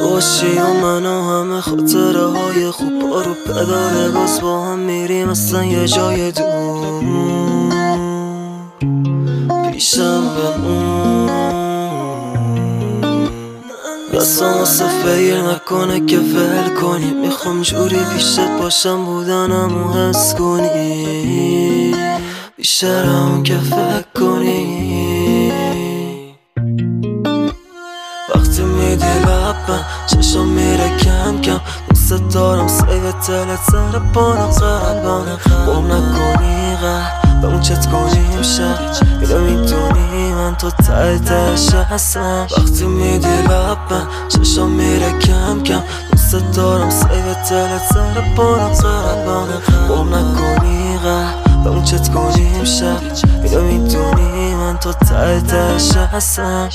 باشی و من و همه خاطره های خوب رو پداره باز با هم میریم اصلا یه جای دور پیشم بمون دستم واسه فیر نکنه که ول کنی میخوام جوری پیشت باشم بودنمو حس کنی بیشتر همون که فکر کنی وقتی میدی لبم چشم میره کم کم دوست دارم سیو تلت سر پانم قلبم قوم نکنی قهر به اون چت کنیم شب اینو میدونی من تو ته تهش هستم وقتی میدی لبم چشم میره کم کم دوست دارم سیو تلت سر پانم قلبم قوم نکنی قهر به اون چت کنیم شب اینو میدونی من تو ته تهش هستم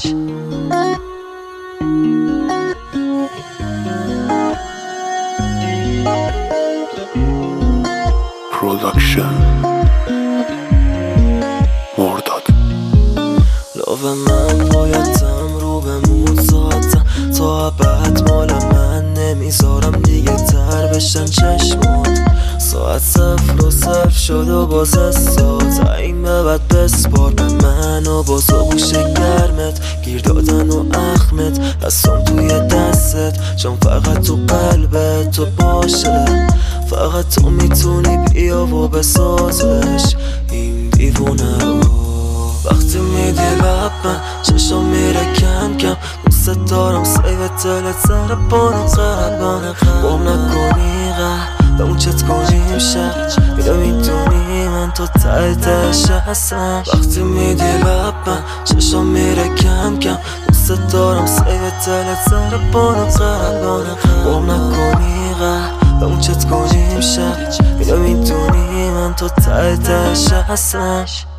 پروداکشن مرداد لاو من بایدم رو بمون ساعتم تا ابد مال من نمیذارم دیگه تر بشن چشمات ساعت 0 شد و باز ساعت این به بعد بسپار به من و باز و گوش گرمت گیر دادن و اخمت دستم توی دستت چون فقط تو قلبت تو باشه فقط تو میتونی بیا و بسازش این دیوونه رو وقتی میدی لبم چشم میره کم کم دوست دارم سیو تلت سر پانم قلبم قوم نکنی قهر به اون چت کنیم شب اینو میدونی من تو ته تهش هستم وقتی میدی لبم چشم میره کم کم دوست دارم سیو تلت سر پانم قلبم قوم نکنی قهر به اون چت کنیم شب اینو میدونی من تو ته تهش هستم